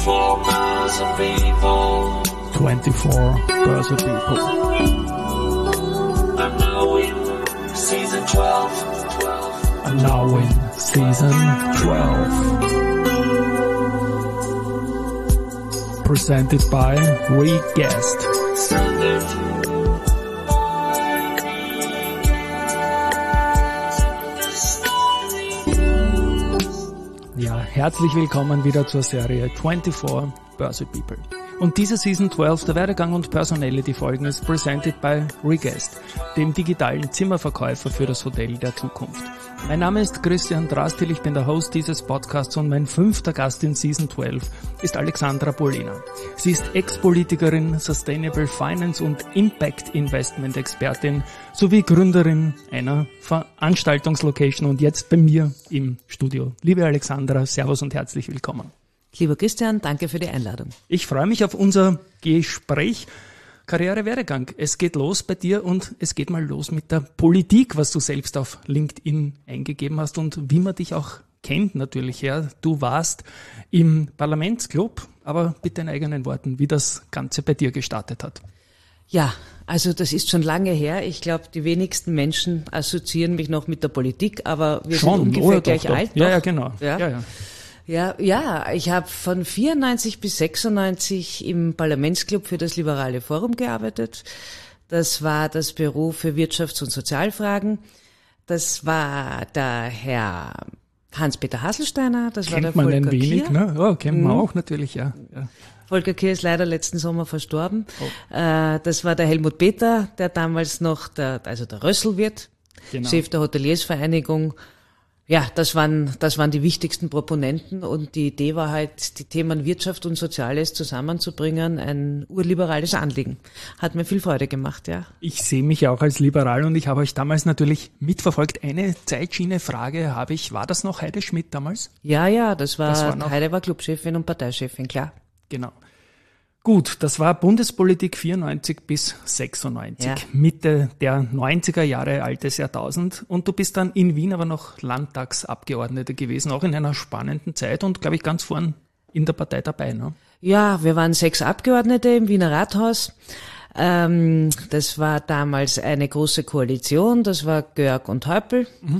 24 Birds of People. 24 Birds of People. I'm now in season 12. And now in season 12. Presented by Reguest. Ja, herzlich willkommen wieder zur Serie 24 Birds of People. Und diese Season 12 der Werdegang und Personality-Folgen ist presented by Reguest, dem digitalen Zimmerverkäufer für das Hotel der Zukunft. Mein Name ist Christian Drastil, ich bin der Host dieses Podcasts und mein 5. Gast in Season 12 ist Alexandra Polena. Sie ist Ex-Politikerin, Sustainable Finance und Impact Investment Expertin sowie Gründerin einer Veranstaltungslocation und jetzt bei mir im Studio. Liebe Alexandra, Servus und herzlich willkommen. Lieber Christian, danke für die Einladung. Ich freue mich auf unser Gespräch. Karriere-Werdegang. Es geht los bei dir und es geht mal los mit der Politik, was du selbst auf LinkedIn eingegeben hast und wie man dich auch kennt natürlich. Ja. Du warst im Parlamentsclub, aber bitte in eigenen Worten, wie das Ganze bei dir gestartet hat. Ja, also das ist schon lange her. Ich glaube, die wenigsten Menschen assoziieren mich noch mit der Politik, aber wir sind ungefähr gleich alt. Ja, genau. Ja, ich habe von 94 bis 96 im Parlamentsclub für das Liberale Forum gearbeitet. Das war das Büro für Wirtschafts- und Sozialfragen. Das war der Herr Hans-Peter Hasselsteiner, das war der Volker Kier. Kennt man ein wenig, ne? Ja, kennt man auch natürlich, ja. Volker Kier ist leider letzten Sommer verstorben. Oh. Das war der Helmut Peter, der damals noch der Rösselwirt, genau. Chef der Hoteliersvereinigung. Ja, das waren die wichtigsten Proponenten und die Idee war halt, die Themen Wirtschaft und Soziales zusammenzubringen, ein urliberales Anliegen. Hat mir viel Freude gemacht, ja. Ich sehe mich auch als liberal und ich habe euch damals natürlich mitverfolgt. Eine Zeitschiene-Frage habe ich, war das noch Heide Schmidt damals? Ja, das war Heide war Clubchefin und Parteichefin, klar. Genau. Gut, das war Bundespolitik 94 bis 96, ja. Mitte der 90er Jahre, altes Jahrtausend. Und du bist dann in Wien aber noch Landtagsabgeordnete gewesen, auch in einer spannenden Zeit und, glaube ich, ganz vorn in der Partei dabei, ne? Ja, wir waren 6 Abgeordnete im Wiener Rathaus. Das war damals eine große Koalition, das war Görg und Häupl. Mhm.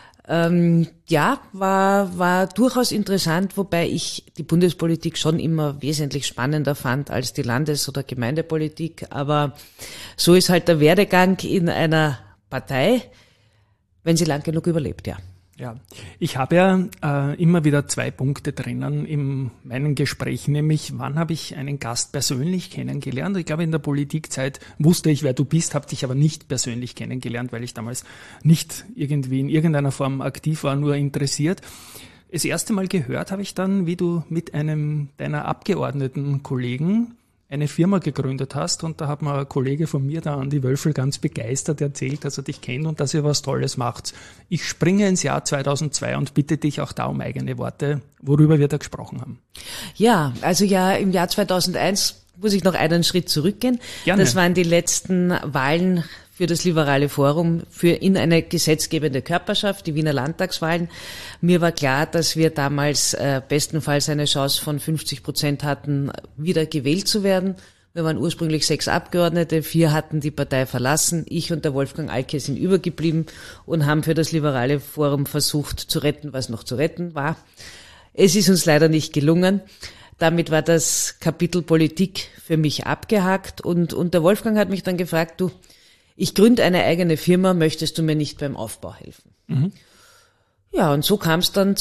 War durchaus interessant, wobei ich die Bundespolitik schon immer wesentlich spannender fand als die Landes- oder Gemeindepolitik. Aber so ist halt der Werdegang in einer Partei, wenn sie lang genug überlebt, ja. Ja, ich habe ja immer wieder 2 Punkte drinnen in meinen Gesprächen, nämlich wann habe ich einen Gast persönlich kennengelernt. Ich glaube, in der Politikzeit wusste ich, wer du bist, habe dich aber nicht persönlich kennengelernt, weil ich damals nicht irgendwie in irgendeiner Form aktiv war, nur interessiert. Das erste Mal gehört habe ich dann, wie du mit einem deiner Abgeordnetenkollegen eine Firma gegründet hast und da hat mir ein Kollege von mir, der Andi Wölfel, ganz begeistert erzählt, dass er dich kennt und dass ihr was Tolles macht. Ich springe ins Jahr 2002 und bitte dich auch da um eigene Worte, worüber wir da gesprochen haben. Ja, also ja, im Jahr 2001 muss ich noch einen Schritt zurückgehen. Gerne. Das waren die letzten Wahlen für das Liberale Forum in eine gesetzgebende Körperschaft, die Wiener Landtagswahlen. Mir war klar, dass wir damals bestenfalls eine Chance von 50% hatten, wieder gewählt zu werden. Wir waren ursprünglich 6 Abgeordnete, 4 hatten die Partei verlassen. Ich und der Wolfgang Alke sind übergeblieben und haben für das Liberale Forum versucht zu retten, was noch zu retten war. Es ist uns leider nicht gelungen. Damit war das Kapitel Politik für mich abgehakt und der Wolfgang hat mich dann gefragt, du, ich gründe eine eigene Firma, möchtest du mir nicht beim Aufbau helfen? Mhm. Ja, und so kam es dann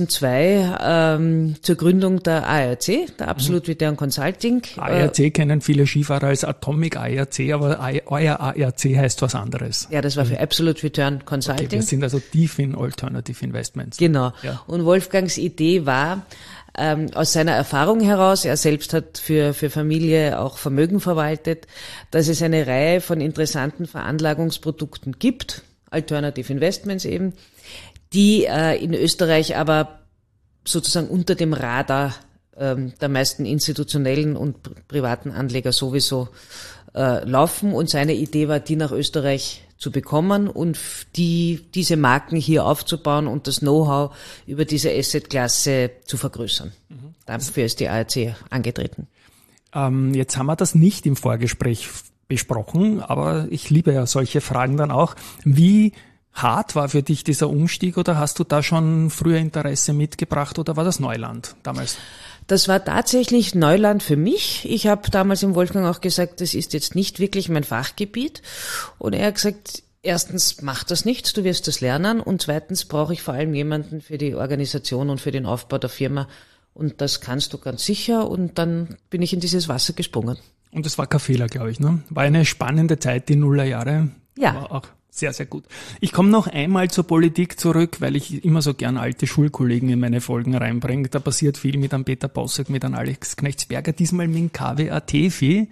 2002 zur Gründung der ARC, der Absolut Return Consulting. ARC kennen viele Skifahrer als Atomic ARC, aber euer ARC heißt was anderes. Ja, das war für Absolute Return Consulting. Okay, wir sind also tief in Alternative Investments. Genau. Ja. Und Wolfgangs Idee war, aus seiner Erfahrung heraus, er selbst hat für Familie auch Vermögen verwaltet, dass es eine Reihe von interessanten Veranlagungsprodukten gibt, Alternative Investments eben, die in Österreich aber sozusagen unter dem Radar der meisten institutionellen und privaten Anleger sowieso laufen. Und seine Idee war, die nach Österreich zu bekommen und diese Marken hier aufzubauen und das Know-how über diese Assetklasse zu vergrößern. Dafür ist die ARC angetreten. Jetzt haben wir das nicht im Vorgespräch besprochen, aber ich liebe ja solche Fragen dann auch. Wie hart war für dich dieser Umstieg oder hast du da schon früher Interesse mitgebracht oder war das Neuland damals? Das war tatsächlich Neuland für mich. Ich habe damals im Wolfgang auch gesagt, das ist jetzt nicht wirklich mein Fachgebiet. Und er hat gesagt, erstens, mach das nicht, du wirst das lernen. Und zweitens brauche ich vor allem jemanden für die Organisation und für den Aufbau der Firma. Und das kannst du ganz sicher. Und dann bin ich in dieses Wasser gesprungen. Und das war kein Fehler, glaube ich, ne? War eine spannende Zeit, die Nullerjahre. Ja. War auch sehr, sehr gut. Ich komme noch einmal zur Politik zurück, weil ich immer so gern alte Schulkollegen in meine Folgen reinbringe. Da passiert viel mit einem Peter Bossek, mit einem Alex Knechtsberger, diesmal mit dem KW Atefi.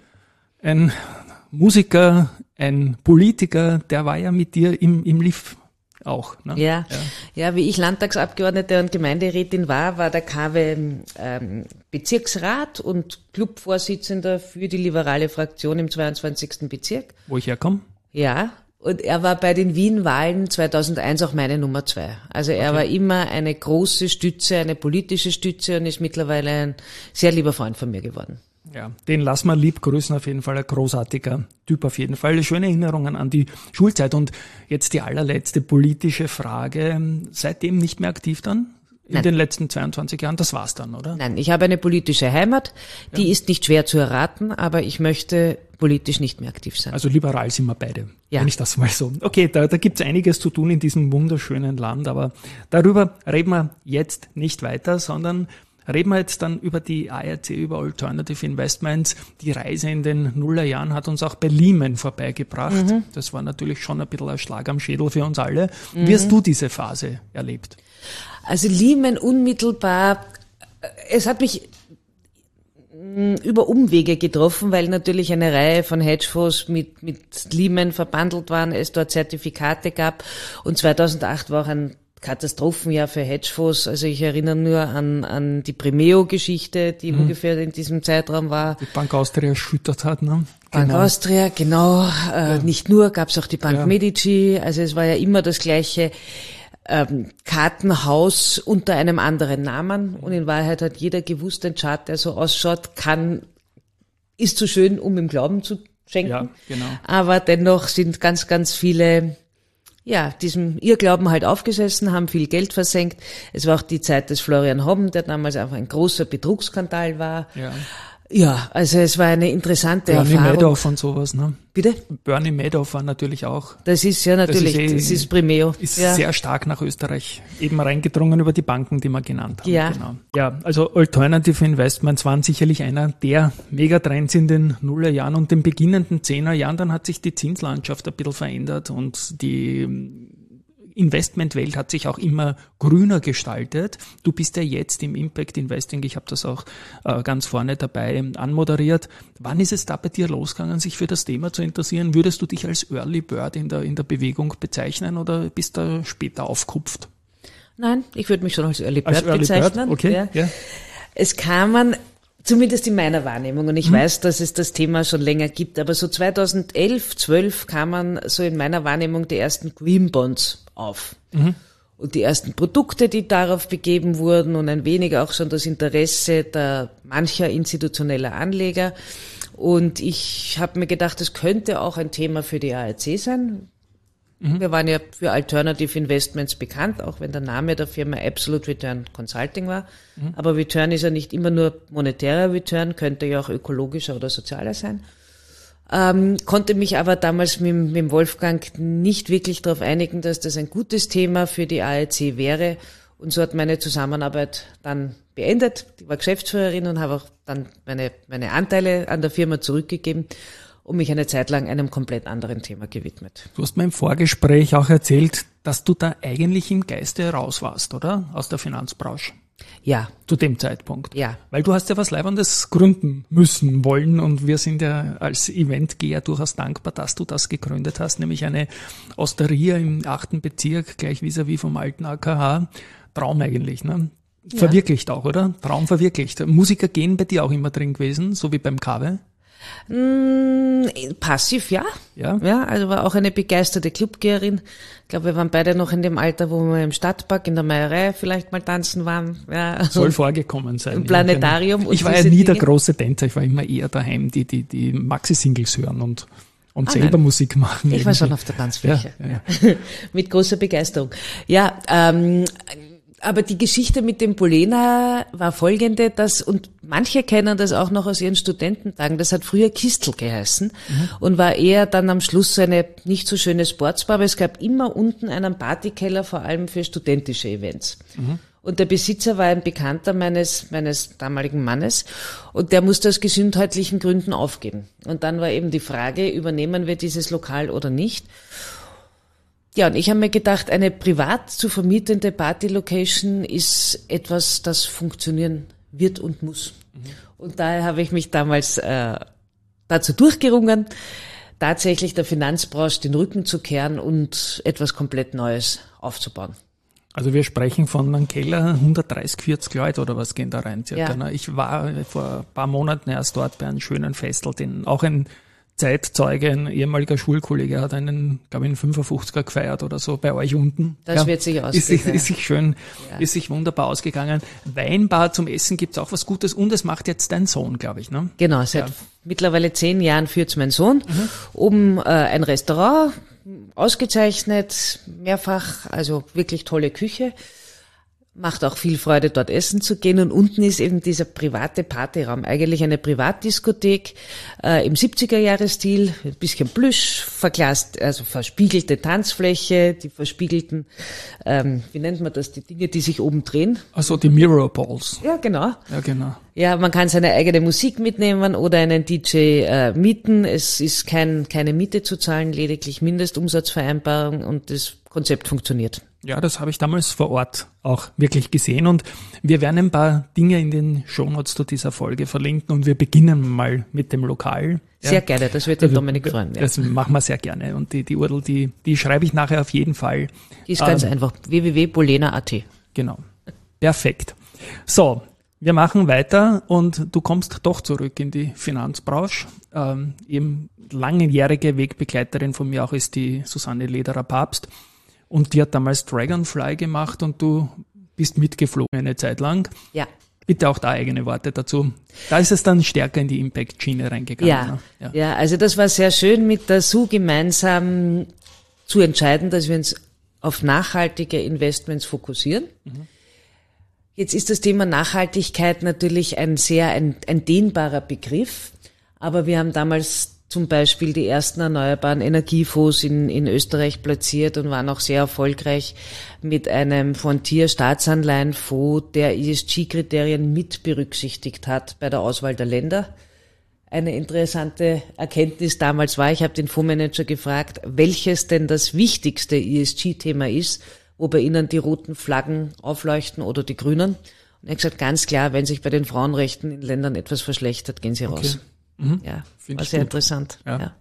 Ein Musiker, ein Politiker, der war ja mit dir im LIF auch. Ne? Ja, wie ich Landtagsabgeordnete und Gemeinderätin war der KW Bezirksrat und Clubvorsitzender für die liberale Fraktion im 22. Bezirk. Wo ich herkomme? Ja. Und er war bei den Wien-Wahlen 2001 auch meine Nummer 2. Also er war immer eine große Stütze, eine politische Stütze und ist mittlerweile ein sehr lieber Freund von mir geworden. Ja, den lassen wir lieb grüßen, auf jeden Fall ein großartiger Typ auf jeden Fall. Schöne Erinnerungen an die Schulzeit. Und jetzt die allerletzte politische Frage. Seitdem nicht mehr aktiv dann? In den letzten 22 Jahren, das war's dann, oder? Nein, ich habe eine politische Heimat, die ist nicht schwer zu erraten, aber ich möchte politisch nicht mehr aktiv sein. Also liberal sind wir beide, ja. Wenn ich das mal so. Okay, da gibt's einiges zu tun in diesem wunderschönen Land, aber darüber reden wir jetzt nicht weiter, sondern reden wir jetzt dann über die ARC, über Alternative Investments. Die Reise in den Nullerjahren hat uns auch bei Lehman vorbeigebracht. Das war natürlich schon ein bisschen ein Schlag am Schädel für uns alle. Wie hast du diese Phase erlebt? Also Lehman unmittelbar, es hat mich über Umwege getroffen, weil natürlich eine Reihe von Hedgefonds mit Lehman verbandelt waren, es dort Zertifikate gab und 2008 war auch ein Katastrophenjahr für Hedgefonds. Also ich erinnere nur an die Primeo-Geschichte, die ungefähr in diesem Zeitraum war. Die Bank Austria erschüttert hat, ne? Bank Austria, genau. Nicht nur, gab es auch die Bank Medici. Also es war ja immer das gleiche Kartenhaus unter einem anderen Namen. Und in Wahrheit hat jeder gewusst, ein Chart, der so ausschaut, ist zu schön, um im Glauben zu schenken. Ja, genau. Aber dennoch sind ganz, ganz viele diesem Irrglauben halt aufgesessen, haben viel Geld versenkt. Es war auch die Zeit des Florian Hobben, der damals einfach ein großer Betrugsskandal war. Ja, also es war eine interessante Erfahrung. Bernie Madoff und sowas, ne? Bitte? Bernie Madoff war natürlich auch. Das ist ja natürlich, das ist Primeo. Ist sehr stark nach Österreich eben reingedrungen über die Banken, die wir genannt haben. Ja. Genau. Ja, also Alternative Investments waren sicherlich einer der Megatrends in den Nullerjahren und den beginnenden 10er-Jahren. Dann hat sich die Zinslandschaft ein bisschen verändert und die Investmentwelt hat sich auch immer grüner gestaltet. Du bist ja jetzt im Impact Investing, ich habe das auch ganz vorne dabei anmoderiert. Wann ist es da bei dir losgegangen, sich für das Thema zu interessieren? Würdest du dich als Early Bird in der Bewegung bezeichnen oder bist du später aufgekupft? Nein, ich würde mich schon als Early Bird bezeichnen. Okay. Ja. Es kamen, zumindest in meiner Wahrnehmung, und ich weiß, dass es das Thema schon länger gibt, aber so 2011, 12 kamen so in meiner Wahrnehmung die ersten Green Bonds auf. Und die ersten Produkte, die darauf begeben wurden und ein wenig auch schon das Interesse der mancher institutioneller Anleger. Und ich habe mir gedacht, das könnte auch ein Thema für die ARC sein. Wir waren ja für Alternative Investments bekannt, auch wenn der Name der Firma Absolute Return Consulting war. Aber Return ist ja nicht immer nur monetärer Return, könnte ja auch ökologischer oder sozialer sein. Konnte mich aber damals mit Wolfgang nicht wirklich darauf einigen, dass das ein gutes Thema für die ARC wäre. Und so hat meine Zusammenarbeit dann beendet. Ich war Geschäftsführerin und habe auch dann meine Anteile an der Firma zurückgegeben und mich eine Zeit lang einem komplett anderen Thema gewidmet. Du hast mir im Vorgespräch auch erzählt, dass du da eigentlich im Geiste raus warst, oder? Aus der Finanzbranche. Ja. Zu dem Zeitpunkt. Ja. Weil du hast ja was Leibendes gründen müssen, wollen und wir sind ja als Eventgeher durchaus dankbar, dass du das gegründet hast, nämlich eine Osteria im 8. Bezirk, gleich vis-à-vis vom alten AKH. Traum eigentlich, ne? Verwirklicht auch, oder? Traum verwirklicht. Musiker gehen bei dir auch immer drin gewesen, so wie beim KW? Passiv, ja. Ja? Ja, also war auch eine begeisterte Clubgeherin. Ich glaube, wir waren beide noch in dem Alter, wo wir im Stadtpark, in der Meierei vielleicht mal tanzen waren. Ja. Soll vorgekommen sein. Im Planetarium. Ich war ja nie der große Tänzer, ich war immer eher daheim, die Maxi-Singles hören und selber Musik machen. Ich war schon auf der Tanzfläche. Ja. Mit großer Begeisterung. Ja, aber die Geschichte mit dem Polena war folgende, und manche kennen das auch noch aus ihren Studententagen, das hat früher Kistel geheißen und war eher dann am Schluss so eine nicht so schöne Sportsbar, aber es gab immer unten einen Partykeller, vor allem für studentische Events. Und der Besitzer war ein Bekannter meines damaligen Mannes und der musste aus gesundheitlichen Gründen aufgeben. Und dann war eben die Frage, übernehmen wir dieses Lokal oder nicht? Ja, und ich habe mir gedacht, eine privat zu vermietende Party-Location ist etwas, das funktionieren wird und muss. Und daher habe ich mich damals dazu durchgerungen, tatsächlich der Finanzbranche den Rücken zu kehren und etwas komplett Neues aufzubauen. Also wir sprechen von einem Keller, 130, 40 Leute oder was gehen da rein circa. Ja. Ich war vor ein paar Monaten erst dort bei einem schönen Festel, den auch ein Zeitzeuge, ein ehemaliger Schulkollege hat einen, glaube ich, einen 55er gefeiert oder so bei euch unten. Das wird sich ausgehen. Ist sich schön, ist sich wunderbar ausgegangen. Weinbar zum Essen gibt's auch was Gutes und es macht jetzt dein Sohn, glaube ich, ne? Genau, seit mittlerweile 10 Jahren führt's mein Sohn. Oben ein Restaurant, ausgezeichnet, mehrfach, also wirklich tolle Küche. Macht auch viel Freude, dort essen zu gehen. Und unten ist eben dieser private Partyraum, eigentlich eine Privatdiskothek im 70er-Jahre-Stil, ein bisschen Plüsch, verglast, also verspiegelte Tanzfläche, die verspiegelten, wie nennt man das, die Dinge, die sich oben drehen. Also die Mirror Balls. Ja, genau. Ja, genau. Ja, man kann seine eigene Musik mitnehmen oder einen DJ mieten. Es ist keine Miete zu zahlen, lediglich Mindestumsatzvereinbarung und das Konzept funktioniert. Ja, das habe ich damals vor Ort auch wirklich gesehen und wir werden ein paar Dinge in den Shownotes zu dieser Folge verlinken und wir beginnen mal mit dem Lokal. Sehr gerne, das wird den Dominik freuen. Ja. Das machen wir sehr gerne und die URL, die schreibe ich nachher auf jeden Fall. Die ist ganz einfach, www.polena.at. Genau, perfekt. So, wir machen weiter und du kommst doch zurück in die Finanzbranche. Eben langjährige Wegbegleiterin von mir auch ist die Susanne Lederer-Papst. Und die hat damals Dragonfly gemacht und du bist mitgeflogen eine Zeit lang. Ja. Bitte auch da eigene Worte dazu. Da ist es dann stärker in die Impact-Schiene reingegangen. Ja, also das war sehr schön, mit der SU gemeinsam zu entscheiden, dass wir uns auf nachhaltige Investments fokussieren. Jetzt ist das Thema Nachhaltigkeit natürlich ein dehnbarer Begriff, aber wir haben damals zum Beispiel die ersten erneuerbaren Energiefonds in Österreich platziert und waren auch sehr erfolgreich mit einem Frontier-Staatsanleihenfonds, der ESG-Kriterien mit berücksichtigt hat bei der Auswahl der Länder. Eine interessante Erkenntnis damals war, ich habe den Fondsmanager gefragt, welches denn das wichtigste ESG-Thema ist, wo bei Ihnen die roten Flaggen aufleuchten oder die grünen. Und er hat gesagt, ganz klar, wenn sich bei den Frauenrechten in Ländern etwas verschlechtert, gehen Sie raus. Ja, war sehr interessant. Ja.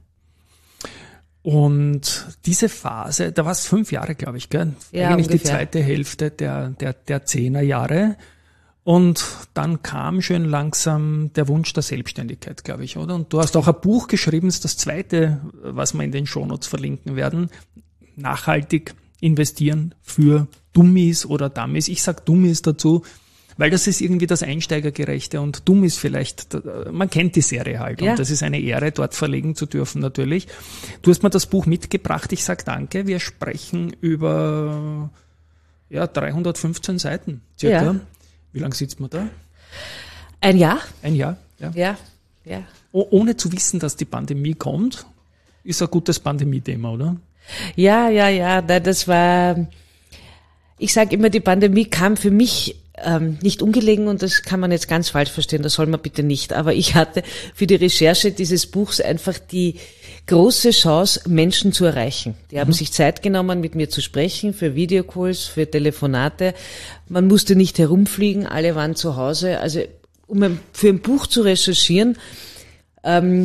Und diese Phase, da war es 5 Jahre, glaube ich, gell? Ja, eigentlich ungefähr. Die zweite Hälfte der 10er Jahre. Und dann kam schön langsam der Wunsch der Selbstständigkeit, glaube ich, oder? Und du hast auch ein Buch geschrieben, das ist das zweite, was wir in den Shownotes verlinken werden. Nachhaltig investieren für Dummies oder Dummies. Ich sag Dummies dazu, weil das ist irgendwie das Einsteigergerechte und Dummies vielleicht, man kennt die Serie halt und das ist eine Ehre, dort verlegen zu dürfen natürlich. Du hast mir das Buch mitgebracht, ich sag danke. Wir sprechen über 315 Seiten circa. Ja. Wie lange sitzt man da? Ein Jahr. Ein Jahr, Ja. Ohne zu wissen, dass die Pandemie kommt, ist ein gutes Pandemie-Thema, oder? Ja, das war, ich sage immer, die Pandemie kam für mich nicht ungelegen und das kann man jetzt ganz falsch verstehen, das soll man bitte nicht. Aber ich hatte für die Recherche dieses Buchs einfach die große Chance, Menschen zu erreichen. Die haben sich Zeit genommen, mit mir zu sprechen, für Videocalls, für Telefonate. Man musste nicht herumfliegen, alle waren zu Hause. Also um für ein Buch zu recherchieren,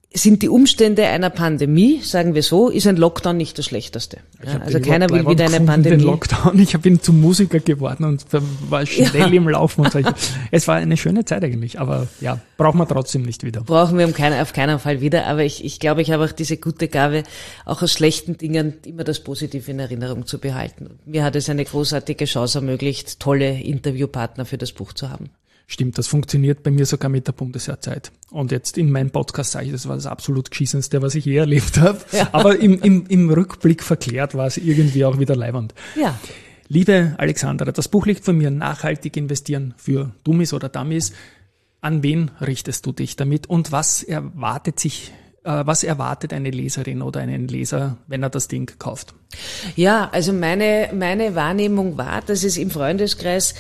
sind die Umstände einer Pandemie, sagen wir so, ist ein Lockdown nicht das Schlechteste. Ja, also keiner will wieder eine Pandemie. Den Lockdown. Ich bin zum Musiker geworden und war schnell im Laufen und so. Es war eine schöne Zeit eigentlich, aber ja, brauchen wir trotzdem nicht wieder. Brauchen wir auf keinen Fall wieder, aber ich glaube, ich habe auch diese gute Gabe, auch aus schlechten Dingen immer das Positive in Erinnerung zu behalten. Mir hat es eine großartige Chance ermöglicht, tolle Interviewpartner für das Buch zu haben. Stimmt, das funktioniert bei mir sogar mit der Bundesjahrzeit. Und jetzt in meinem Podcast sage ich, das war das absolut Geschissenste, was ich je erlebt habe. Ja. Aber im Rückblick verklärt war es irgendwie auch wieder leiwand. Ja. Liebe Alexandra, das Buch liegt von mir, Nachhaltig investieren für Dummies oder Dummies. An wen richtest du dich damit und was erwartet eine Leserin oder einen Leser, wenn er das Ding kauft? Ja, also meine Wahrnehmung war, dass es im Freundeskreis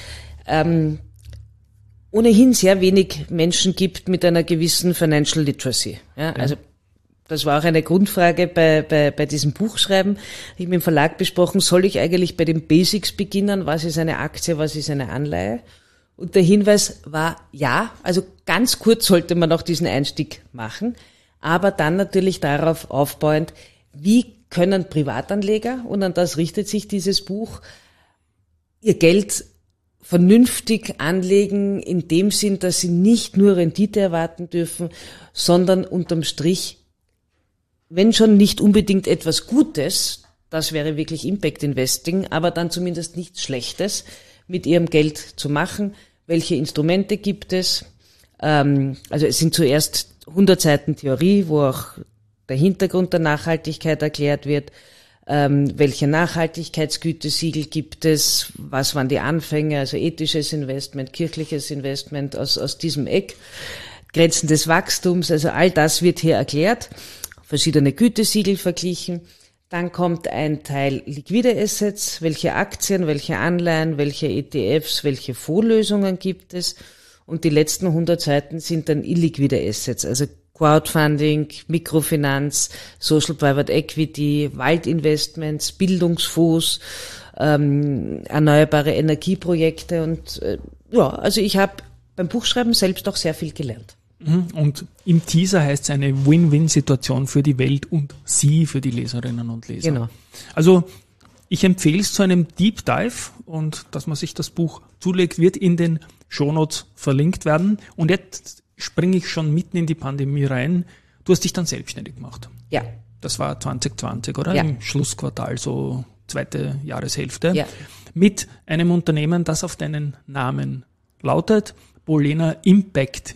ohnehin sehr wenig Menschen gibt mit einer gewissen Financial Literacy. Ja, also das war auch eine Grundfrage bei diesem Buchschreiben. Ich habe mit dem Verlag besprochen, soll ich eigentlich bei den Basics beginnen? Was ist eine Aktie, was ist eine Anleihe? Und der Hinweis war ja, also ganz kurz sollte man auch diesen Einstieg machen, aber dann natürlich darauf aufbauend, wie können Privatanleger, und an das richtet sich dieses Buch, ihr Geld vernünftig anlegen, in dem Sinn, dass sie nicht nur Rendite erwarten dürfen, sondern unterm Strich, wenn schon nicht unbedingt etwas Gutes, das wäre wirklich Impact Investing, aber dann zumindest nichts Schlechtes mit ihrem Geld zu machen. Welche Instrumente gibt es? Also es sind zuerst 100 Seiten Theorie, wo auch der Hintergrund der Nachhaltigkeit erklärt wird. Welche Nachhaltigkeitsgütesiegel gibt es, was waren die Anfänge, also ethisches Investment, kirchliches Investment aus diesem Eck, Grenzen des Wachstums, also all das wird hier erklärt, verschiedene Gütesiegel verglichen. Dann kommt ein Teil liquide Assets, welche Aktien, welche Anleihen, welche ETFs, welche Fondslösungen gibt es, und die letzten 100 Seiten sind dann illiquide Assets, also Crowdfunding, Mikrofinanz, Social Private Equity, Waldinvestments, Bildungsfonds, erneuerbare Energieprojekte und also ich habe beim Buchschreiben selbst auch sehr viel gelernt. Und im Teaser heißt es eine Win-Win-Situation für die Welt und Sie, für die Leserinnen und Leser. Genau. Also ich empfehle es zu einem Deep Dive und dass man sich das Buch zulegt, wird in den Shownotes verlinkt werden. Und jetzt springe ich schon mitten in die Pandemie rein. Du hast dich dann selbstständig gemacht. Ja. Das war 2020, oder? Ja. Im Schlussquartal, so zweite Jahreshälfte. Ja. Mit einem Unternehmen, das auf deinen Namen lautet, Bolena Impact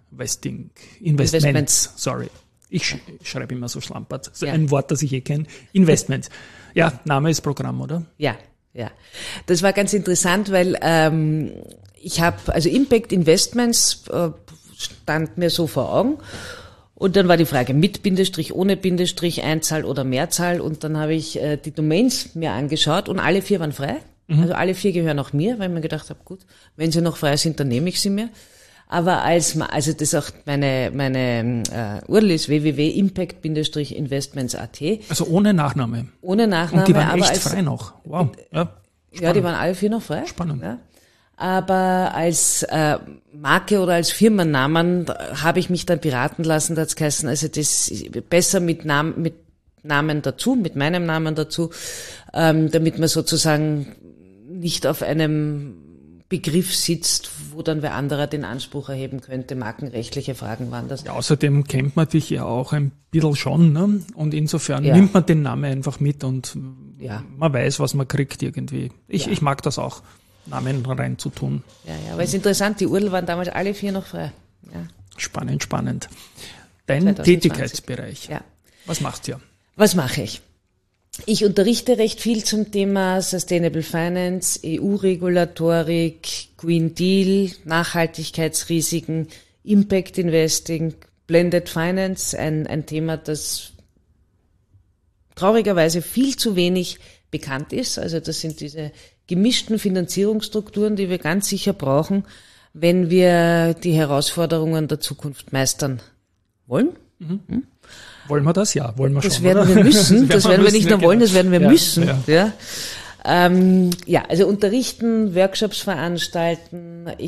Investments. Sorry. Ich schreibe immer so schlampert. So ein Wort, das ich kenne. Investments. Ja, Name ist Programm, oder? Ja. Das war ganz interessant, weil ich habe, also Impact Investments stand mir so vor Augen. Und dann war die Frage mit Bindestrich, ohne Bindestrich, Einzahl oder Mehrzahl. Und dann habe ich die Domains mir angeschaut und alle 4 waren frei. Also alle 4 gehören auch mir, weil ich mir gedacht habe, gut, wenn sie noch frei sind, dann nehme ich sie mir. Aber also das ist auch meine URL ist www.impact-investments.at. Also ohne Nachname. Ohne Nachname. Und die waren echt frei noch. Wow. Ja, die waren alle 4 noch frei. Spannend. Ja. Aber als Marke oder als Firmennamen habe ich mich dann beraten lassen, da hat's geheißen, also das ist besser mit Namen dazu, mit meinem Namen dazu, damit man sozusagen nicht auf einem Begriff sitzt, wo dann wer anderer den Anspruch erheben könnte. Markenrechtliche Fragen waren das. Ja, außerdem kennt man dich ja auch ein bisschen schon, ne? Und insofern nimmt man den Namen einfach mit und man weiß, was man kriegt irgendwie. Ich mag das auch, Namen reinzutun. Ja, aber es ist interessant, die URL waren damals alle 4 noch frei. Ja. Spannend. Dein 2020. Tätigkeitsbereich. Ja. Was machst du? Was mache ich? Ich unterrichte recht viel zum Thema Sustainable Finance, EU-Regulatorik, Green Deal, Nachhaltigkeitsrisiken, Impact Investing, Blended Finance, ein Thema, das traurigerweise viel zu wenig bekannt ist. Also das sind diese gemischten Finanzierungsstrukturen, die wir ganz sicher brauchen, wenn wir die Herausforderungen der Zukunft meistern wollen. Wollen wir das? Ja, wollen wir das schon. Werden wir müssen. Das werden wir nicht nur wollen, das werden wir müssen. Ja. Also unterrichten, Workshops veranstalten. Ich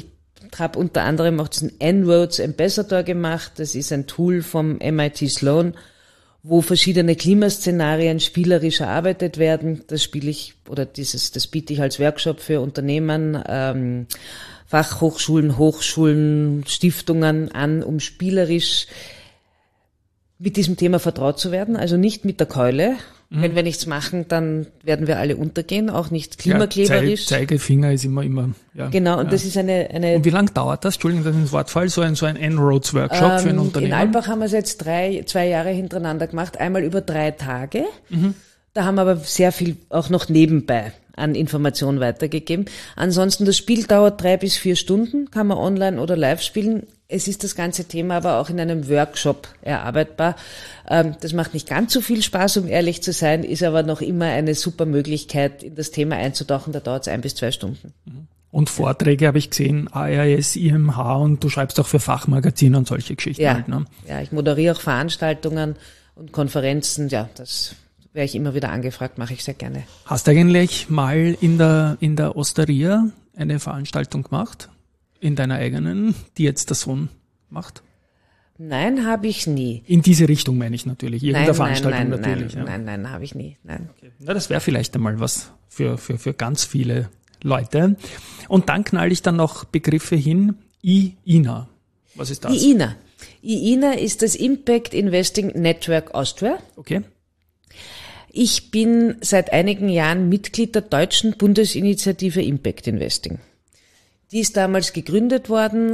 habe unter anderem auch diesen En-ROADS Ambassador gemacht. Das ist ein Tool vom MIT Sloan, wo verschiedene Klimaszenarien spielerisch erarbeitet werden. Das biete ich als Workshop für Unternehmen, Fachhochschulen, Hochschulen, Stiftungen an, um spielerisch mit diesem Thema vertraut zu werden. Also nicht mit der Keule. Wenn wir nichts machen, dann werden wir alle untergehen, auch nicht klimakleberisch. Zeigefinger ist immer, ja. Genau, und das ist eine... Und wie lange dauert das? Entschuldigung, das ist ein Wortfall, so ein En-ROADS-Workshop für ein Unternehmen? In Albach haben wir es jetzt 2 Jahre hintereinander gemacht, einmal über 3 Tage. Da haben wir aber sehr viel auch noch nebenbei an Informationen weitergegeben. Ansonsten, das Spiel dauert 3 bis 4 Stunden, kann man online oder live spielen. Es ist das ganze Thema aber auch in einem Workshop erarbeitbar. Das macht nicht ganz so viel Spaß, um ehrlich zu sein, ist aber noch immer eine super Möglichkeit, in das Thema einzutauchen. Da dauert es 1 bis 2 Stunden. Und Vorträge habe ich gesehen, ARS, IMH, und du schreibst auch für Fachmagazine und solche Geschichten. Ja, halt, ne? Ja, ich moderiere auch Veranstaltungen und Konferenzen. Ja, das werde ich immer wieder angefragt, mache ich sehr gerne. Hast du eigentlich mal in der Osteria eine Veranstaltung gemacht? In deiner eigenen, die jetzt der Sohn macht? Nein, habe ich nie. In diese Richtung meine ich natürlich. Irgendeine Veranstaltung natürlich. Nein, habe ich nie. Nein. Okay. Na, das wäre vielleicht einmal was für ganz viele Leute. Und dann knall ich dann noch Begriffe hin. IINA. Was ist das? IINA ist das Impact Investing Network Austria. Okay. Ich bin seit einigen Jahren Mitglied der deutschen Bundesinitiative Impact Investing. Die ist damals gegründet worden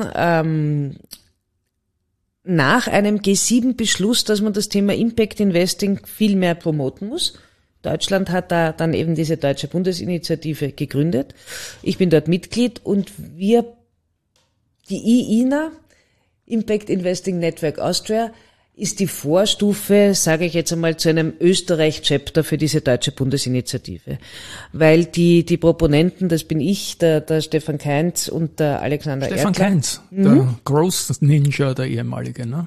nach einem G7-Beschluss, dass man das Thema Impact Investing viel mehr promoten muss. Deutschland hat da dann eben diese deutsche Bundesinitiative gegründet. Ich bin dort Mitglied und die IINA, Impact Investing Network Austria, ist die Vorstufe, sage ich jetzt einmal, zu einem Österreich-Chapter für diese deutsche Bundesinitiative. Weil die Proponenten, das bin ich, der Stefan Kainz und der Alexander Stefan Ertler. Kainz, der Growth Ninja, der ehemalige, ne?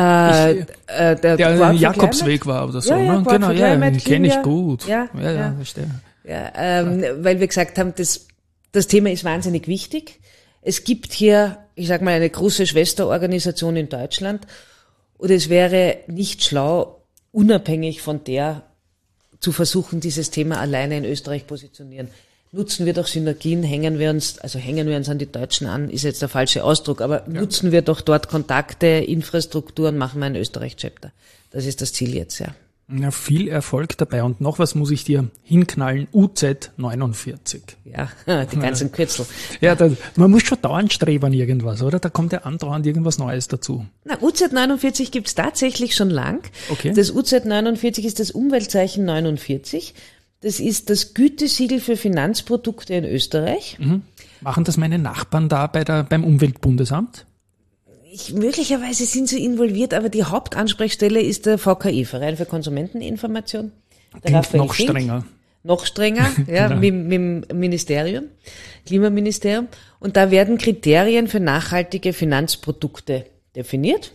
Der Jakobsweg war oder so, ja, ne? Genau, ja, den kenne ich gut. Ja, verstehe. Weil wir gesagt haben, das Thema ist wahnsinnig wichtig. Es gibt hier, ich sag mal, eine große Schwesterorganisation in Deutschland. Und es wäre nicht schlau, unabhängig von der zu versuchen, dieses Thema alleine in Österreich positionieren. Nutzen wir doch Synergien, hängen wir uns an die Deutschen an, ist jetzt der falsche Ausdruck, aber nutzen wir doch dort Kontakte, Infrastrukturen, machen wir ein Österreich-Chapter. Das ist das Ziel jetzt, ja. Ja, viel Erfolg dabei. Und noch was muss ich dir hinknallen, UZ49. Ja, die ganzen Kürzel. Ja, man muss schon dauernd strebern irgendwas, oder? Da kommt ja andauernd irgendwas Neues dazu. Na, UZ49 gibt's tatsächlich schon lang. Okay. Das UZ49 ist das Umweltzeichen 49. Das ist das Gütesiegel für Finanzprodukte in Österreich. Machen das meine Nachbarn da beim Umweltbundesamt? Möglicherweise sind sie involviert, aber die Hauptansprechstelle ist der VKI, Verein für Konsumenteninformation. Noch strenger. Noch strenger, ja, genau. mit dem Ministerium, Klimaministerium. Und da werden Kriterien für nachhaltige Finanzprodukte definiert.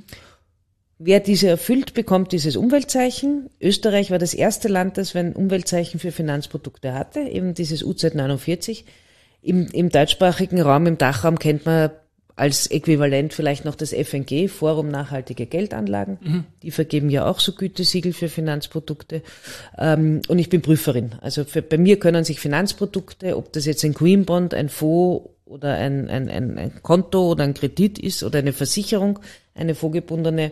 Wer diese erfüllt, bekommt dieses Umweltzeichen. Österreich war das erste Land, das ein Umweltzeichen für Finanzprodukte hatte, eben dieses UZ49. Im deutschsprachigen Raum, im Dachraum kennt man als Äquivalent vielleicht noch das FNG, Forum Nachhaltige Geldanlagen. Die vergeben ja auch so Gütesiegel für Finanzprodukte. Und ich bin Prüferin. Also bei mir können sich Finanzprodukte, ob das jetzt ein Green Bond, ein Fonds oder ein Konto oder ein Kredit ist oder eine Versicherung, eine fondsgebundene,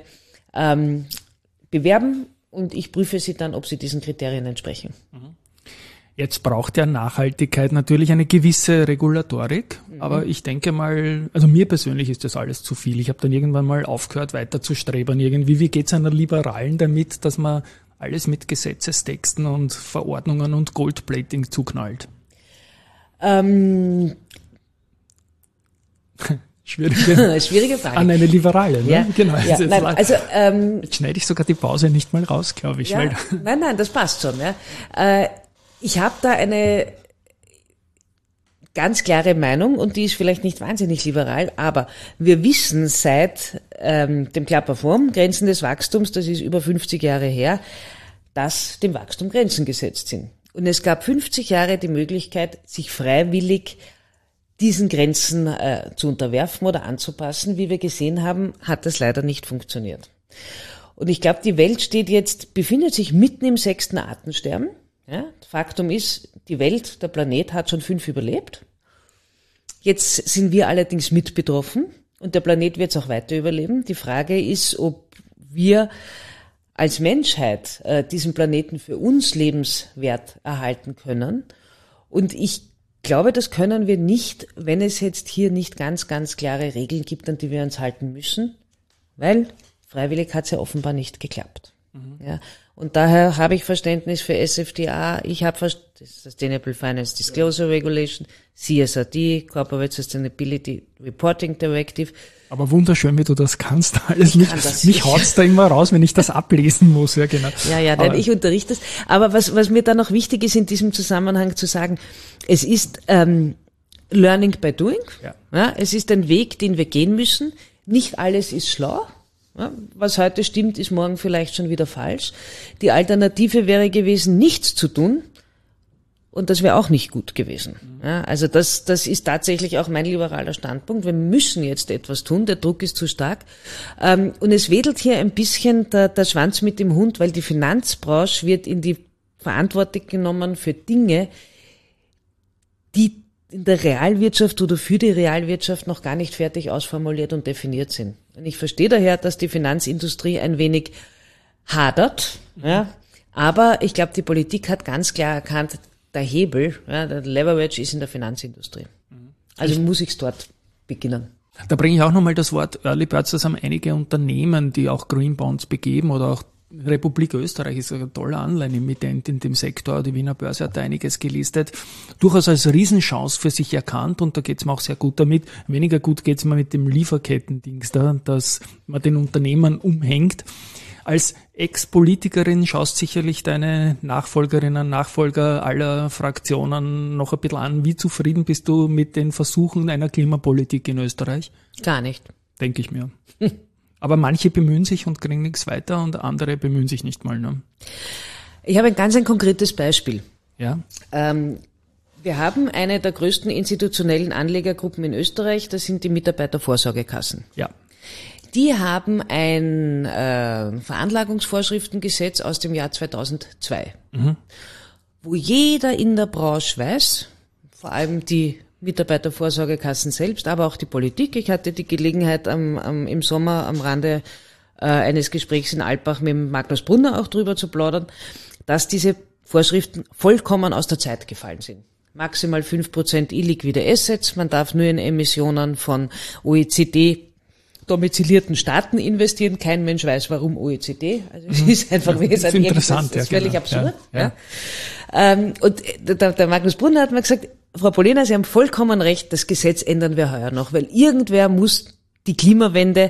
bewerben und ich prüfe sie dann, ob sie diesen Kriterien entsprechen. Jetzt braucht ja Nachhaltigkeit natürlich eine gewisse Regulatorik, aber ich denke mal, also mir persönlich ist das alles zu viel. Ich habe dann irgendwann mal aufgehört, weiter zu strebern irgendwie. Wie geht's einer Liberalen damit, dass man alles mit Gesetzestexten und Verordnungen und Goldplating zuknallt? Schwierige Frage. An eine Liberale, ne? Ja, genau. Ja, nein, also, jetzt schneide ich sogar die Pause nicht mal raus, glaube ich. Ja, nein, das passt schon. Ja. Ich habe da eine ganz klare Meinung und die ist vielleicht nicht wahnsinnig liberal, aber wir wissen seit dem Klapperform, Grenzen des Wachstums, das ist über 50 Jahre her, dass dem Wachstum Grenzen gesetzt sind. Und es gab 50 Jahre die Möglichkeit, sich freiwillig diesen Grenzen zu unterwerfen oder anzupassen. Wie wir gesehen haben, hat das leider nicht funktioniert. Und ich glaube, die Welt befindet sich mitten im 6. Artensterben. Ja, Faktum ist, die Welt, der Planet hat schon 5 überlebt. Jetzt sind wir allerdings mit betroffen und der Planet wird es auch weiter überleben. Die Frage ist, ob wir als Menschheit diesen Planeten für uns lebenswert erhalten können. Und ich glaube, das können wir nicht, wenn es jetzt hier nicht ganz, ganz klare Regeln gibt, an die wir uns halten müssen, weil freiwillig hat es ja offenbar nicht geklappt. Ja. Und daher habe ich Verständnis für SFDA, ich habe Sustainable Finance Disclosure Regulation, CSRD, Corporate Sustainability Reporting Directive. Aber wunderschön, wie du das kannst. Alles mich haut's da immer raus, wenn ich das ablesen muss. Ja, genau. Ja, nein, ich unterrichte es. Aber was mir dann noch wichtig ist, in diesem Zusammenhang zu sagen, es ist Learning by Doing. Ja, es ist ein Weg, den wir gehen müssen. Nicht alles ist schlau. Ja, was heute stimmt, ist morgen vielleicht schon wieder falsch. Die Alternative wäre gewesen, nichts zu tun. Und das wäre auch nicht gut gewesen. Ja, also das ist tatsächlich auch mein liberaler Standpunkt. Wir müssen jetzt etwas tun. Der Druck ist zu stark. Und es wedelt hier ein bisschen der Schwanz mit dem Hund, weil die Finanzbranche wird in die Verantwortung genommen für Dinge, die in der Realwirtschaft oder für die Realwirtschaft noch gar nicht fertig ausformuliert und definiert sind. Und ich verstehe daher, dass die Finanzindustrie ein wenig hadert, ja. Aber ich glaube, die Politik hat ganz klar erkannt, der Hebel, ja, der Leverage ist in der Finanzindustrie. Also muss ich dort beginnen. Da bringe ich auch nochmal das Wort Early Birds. Das haben einige Unternehmen, die auch Green Bonds begeben oder auch Republik Österreich ist ein toller Anleihenemittent in dem Sektor. Die Wiener Börse hat da einiges gelistet. Durchaus als Riesenchance für sich erkannt und da geht's mir auch sehr gut damit. Weniger gut geht's mir mit dem Lieferketten-Dings da, dass man den Unternehmern umhängt. Als Ex-Politikerin schaust sicherlich deine Nachfolgerinnen und Nachfolger aller Fraktionen noch ein bisschen an. Wie zufrieden bist du mit den Versuchen einer Klimapolitik in Österreich? Gar nicht. Denke ich mir. Aber manche bemühen sich und kriegen nichts weiter und andere bemühen sich nicht mal. Ne? Ich habe ein konkretes Beispiel. Ja. Wir haben eine der größten institutionellen Anlegergruppen in Österreich, das sind die Mitarbeitervorsorgekassen. Ja. Die haben ein Veranlagungsvorschriftengesetz aus dem Jahr 2002, wo jeder in der Branche weiß, vor allem die Mitarbeitervorsorgekassen selbst, aber auch die Politik. Ich hatte die Gelegenheit im Sommer am Rande eines Gesprächs in Alpbach mit Magnus Brunner auch drüber zu plaudern, dass diese Vorschriften vollkommen aus der Zeit gefallen sind. Maximal 5% illiquide Assets, man darf nur in Emissionen von OECD-domizilierten Staaten investieren. Kein Mensch weiß, warum OECD. Also es ist einfach interessant, das ist völlig absurd. Ja. Und der Magnus Brunner hat mir gesagt, Frau Polener, Sie haben vollkommen recht, das Gesetz ändern wir heuer noch, weil irgendwer muss die Klimawende,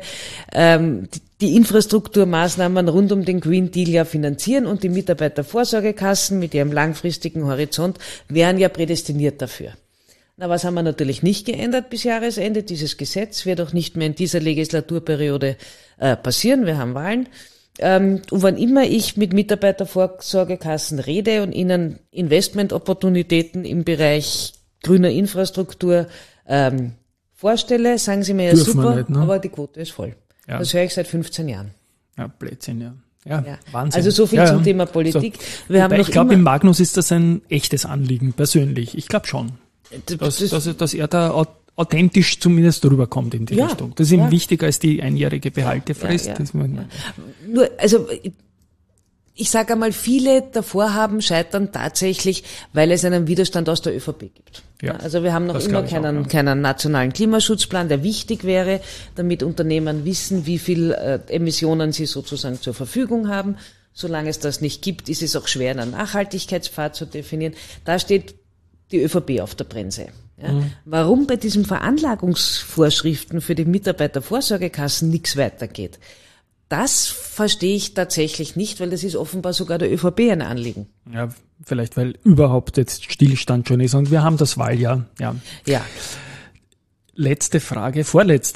die Infrastrukturmaßnahmen rund um den Green Deal ja finanzieren und die Mitarbeitervorsorgekassen mit ihrem langfristigen Horizont wären ja prädestiniert dafür. Na, was haben wir natürlich nicht geändert bis Jahresende? Dieses Gesetz wird auch nicht mehr in dieser Legislaturperiode passieren. Wir haben Wahlen. Und wann immer ich mit Mitarbeitervorsorgekassen rede und ihnen Investmentopportunitäten im Bereich grüner Infrastruktur vorstelle, sagen sie mir ja super, nicht, ne? Aber die Quote ist voll. Ja. Das höre ich seit 15 Jahren. Ja, Blödsinn, ja. Ja, Wahnsinn. Also so viel zum Thema Politik. So. Ich glaube, im Magnus ist das ein echtes Anliegen, persönlich. Ich glaube schon, dass er da authentisch zumindest rüberkommt in die Richtung. Das ist ihm wichtiger als die einjährige Behaltefrist. Ja. Nur, also ich sage einmal, viele der Vorhaben scheitern tatsächlich, weil es einen Widerstand aus der ÖVP gibt. Ja, also wir haben noch immer keinen nationalen Klimaschutzplan, der wichtig wäre, damit Unternehmen wissen, wie viel Emissionen sie sozusagen zur Verfügung haben. Solange es das nicht gibt, ist es auch schwer, einen Nachhaltigkeitspfad zu definieren. Da steht die ÖVP auf der Bremse. Ja. Warum bei diesen Veranlagungsvorschriften für die Mitarbeitervorsorgekassen nichts weitergeht, das verstehe ich tatsächlich nicht, weil das ist offenbar sogar der ÖVP ein Anliegen. Ja, vielleicht weil überhaupt jetzt Stillstand schon ist und wir haben das Wahljahr. Ja. Vorletzte Frage.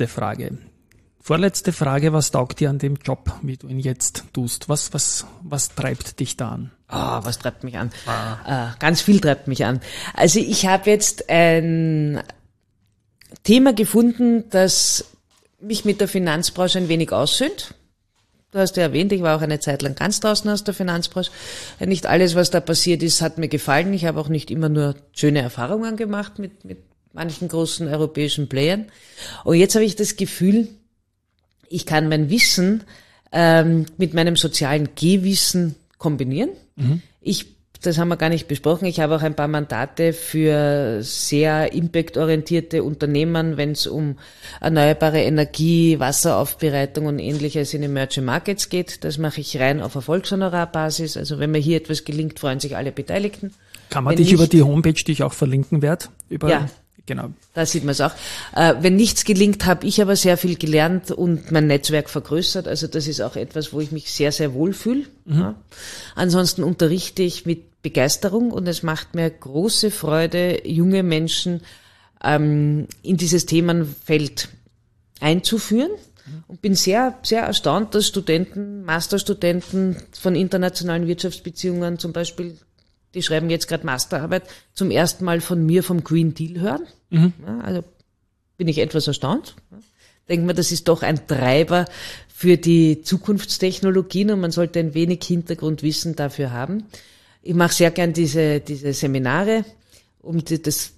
Was taugt dir an dem Job, wie du ihn jetzt tust? Was treibt dich da an? Was treibt mich an? Ganz viel treibt mich an. Also ich habe jetzt ein Thema gefunden, das mich mit der Finanzbranche ein wenig aussöhnt. Du hast ja erwähnt, ich war auch eine Zeit lang ganz draußen aus der Finanzbranche. Nicht alles, was da passiert ist, hat mir gefallen. Ich habe auch nicht immer nur schöne Erfahrungen gemacht mit manchen großen europäischen Playern. Und jetzt habe ich das Gefühl, ich kann mein Wissen mit meinem sozialen Gehwissen kombinieren. Mhm. Das haben wir gar nicht besprochen. Ich habe auch ein paar Mandate für sehr impactorientierte Unternehmen, wenn es um erneuerbare Energie, Wasseraufbereitung und Ähnliches in Emerging Markets geht. Das mache ich rein auf Erfolgshonorarbasis. Also wenn mir hier etwas gelingt, freuen sich alle Beteiligten. Kann man dich über die Homepage, die ich auch verlinken werde? Ja. Genau. Da sieht man es auch. Wenn nichts gelingt, habe ich aber sehr viel gelernt und mein Netzwerk vergrößert. Also das ist auch etwas, wo ich mich sehr, sehr wohl fühle. Mhm. Ja. Ansonsten unterrichte ich mit Begeisterung und es macht mir große Freude, junge Menschen in dieses Themenfeld einzuführen. Und bin sehr, sehr erstaunt, dass Studenten, Masterstudenten von internationalen Wirtschaftsbeziehungen zum Beispiel, die schreiben jetzt gerade Masterarbeit, zum ersten Mal von mir vom Green Deal hören. Mhm. Ja, also bin ich etwas erstaunt. Denke mir, das ist doch ein Treiber für die Zukunftstechnologien und man sollte ein wenig Hintergrundwissen dafür haben. Ich mache sehr gern diese Seminare, um das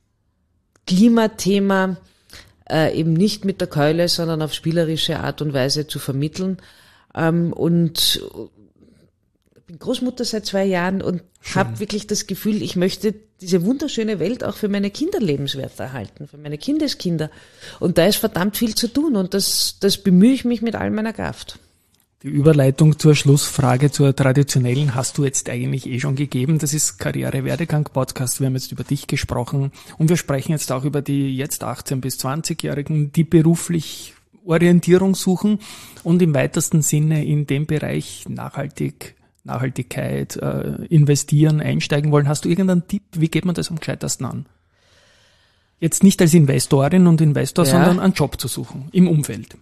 Klimathema eben nicht mit der Keule, sondern auf spielerische Art und Weise zu vermitteln. Und bin Großmutter seit 2 Jahren und habe wirklich das Gefühl, ich möchte diese wunderschöne Welt auch für meine Kinder lebenswert erhalten, für meine Kindeskinder. Und da ist verdammt viel zu tun und das bemühe ich mich mit all meiner Kraft. Die Überleitung zur Schlussfrage, zur traditionellen, hast du jetzt eigentlich schon gegeben. Das ist Karriere-Werdegang-Podcast. Wir haben jetzt über dich gesprochen und wir sprechen jetzt auch über die jetzt 18- bis 20-Jährigen, die beruflich Orientierung suchen und im weitesten Sinne in dem Bereich Nachhaltigkeit, investieren, einsteigen wollen. Hast du irgendeinen Tipp? Wie geht man das am gescheitersten an? Jetzt nicht als Investorin und Investor, sondern einen Job zu suchen im Umfeld.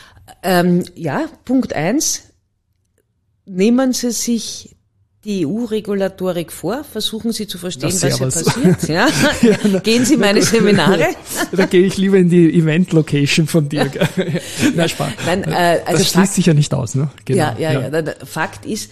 Punkt 1. Nehmen Sie sich die EU-Regulatorik vor, versuchen Sie zu verstehen, was hier passiert. Ja. Gehen Sie meine Seminare. Da gehe ich lieber in die Event-Location von dir. Na, Spaß. Nein, das schließt sich ja nicht aus. Ne? Genau. Ja. Fakt ist,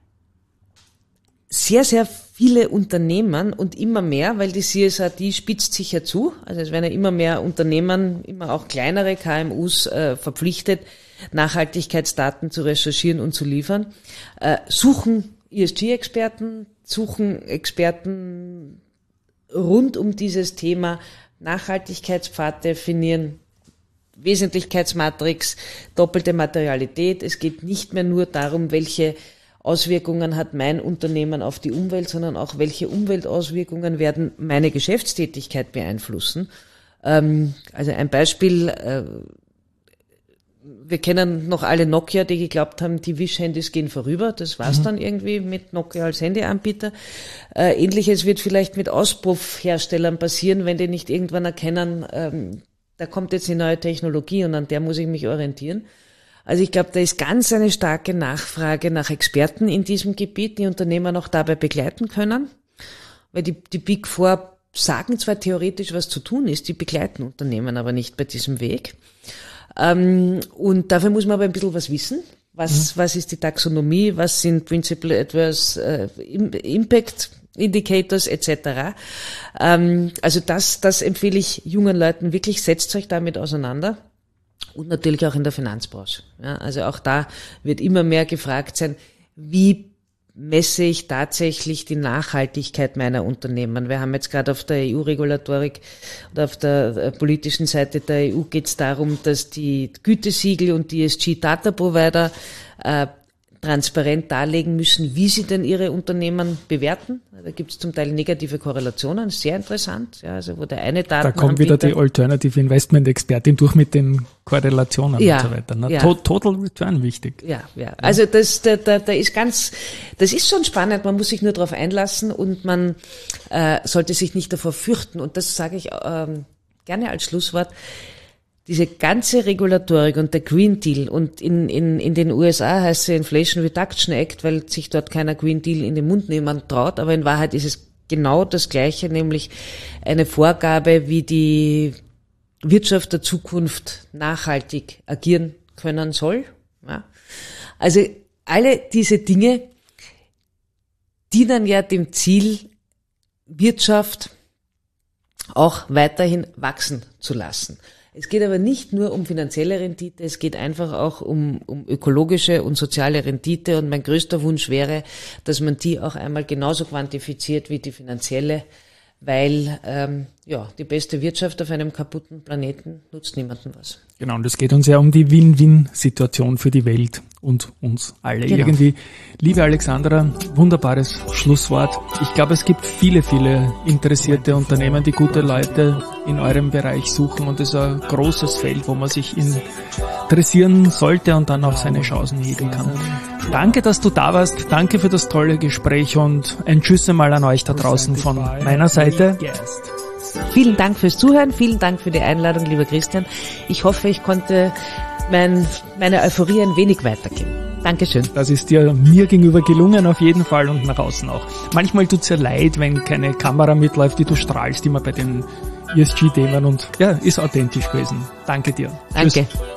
sehr, sehr viele Unternehmen und immer mehr, weil die CSRD spitzt sich ja zu, also es werden ja immer mehr Unternehmen, immer auch kleinere KMUs verpflichtet, Nachhaltigkeitsdaten zu recherchieren und zu liefern, suchen ESG-Experten, suchen Experten rund um dieses Thema Nachhaltigkeitspfad definieren, Wesentlichkeitsmatrix, doppelte Materialität. Es geht nicht mehr nur darum, welche Auswirkungen hat mein Unternehmen auf die Umwelt, sondern auch welche Umweltauswirkungen werden meine Geschäftstätigkeit beeinflussen. Also ein Beispiel, wir kennen noch alle Nokia, die geglaubt haben, die Wish-Handys gehen vorüber. Das war's dann irgendwie mit Nokia als Handyanbieter. Ähnliches wird vielleicht mit Auspuffherstellern passieren, wenn die nicht irgendwann erkennen, da kommt jetzt eine neue Technologie und an der muss ich mich orientieren. Also ich glaube, da ist ganz eine starke Nachfrage nach Experten in diesem Gebiet, die Unternehmer auch dabei begleiten können. Weil die Big Four sagen zwar theoretisch, was zu tun ist, die begleiten Unternehmen aber nicht bei diesem Weg. Und dafür muss man aber ein bisschen was wissen. Was ist die Taxonomie? Was sind Principal Adverse Impact Indicators etc.? Also das empfehle ich jungen Leuten wirklich, setzt euch damit auseinander. Und natürlich auch in der Finanzbranche. Ja, also auch da wird immer mehr gefragt sein, wie messe ich tatsächlich die Nachhaltigkeit meiner Unternehmen. Wir haben jetzt gerade auf der EU-Regulatorik oder auf der politischen Seite der EU geht es darum, dass die Gütesiegel und die ESG-Data-Provider transparent darlegen müssen, wie sie denn ihre Unternehmen bewerten. Da gibt es zum Teil negative Korrelationen, sehr interessant. Ja, also wo der eine Da kommt wieder die Alternative Investment Expertin durch mit den Korrelationen und so weiter. Ne? Total Return wichtig. Ja. Also da ist das ist schon spannend. Man muss sich nur darauf einlassen und man sollte sich nicht davor fürchten. Und das sage ich gerne als Schlusswort. Diese ganze Regulatorik und der Green Deal und in den USA heißt es Inflation Reduction Act, weil sich dort keiner Green Deal in den Mund nehmen traut, aber in Wahrheit ist es genau das Gleiche, nämlich eine Vorgabe, wie die Wirtschaft der Zukunft nachhaltig agieren können soll. Ja. Also alle diese Dinge dienen ja dem Ziel, Wirtschaft auch weiterhin wachsen zu lassen. Es geht aber nicht nur um finanzielle Rendite, es geht einfach auch um ökologische und soziale Rendite. Und mein größter Wunsch wäre, dass man die auch einmal genauso quantifiziert wie die finanzielle, weil die beste Wirtschaft auf einem kaputten Planeten nutzt niemandem was. Genau, und es geht uns ja um die Win-Win-Situation für die Welt und uns alle. Genau. Irgendwie, liebe Alexandra, wunderbares Schlusswort. Ich glaube, es gibt viele, viele interessierte Unternehmen, die gute Leute in eurem Bereich suchen, und es ist ein großes Feld, wo man sich interessieren sollte und dann auch seine Chancen heben kann. Danke, dass du da warst. Danke für das tolle Gespräch und ein Tschüss einmal an euch da draußen von meiner Seite. Vielen Dank fürs Zuhören, vielen Dank für die Einladung, lieber Christian. Ich hoffe, ich konnte meine Euphorie ein wenig weitergeben. Dankeschön. Das ist dir mir gegenüber gelungen auf jeden Fall und nach außen auch. Manchmal tut's ja leid, wenn keine Kamera mitläuft, die du strahlst immer bei den ESG-Themen, und ja, ist authentisch gewesen. Danke dir. Danke. Tschüss.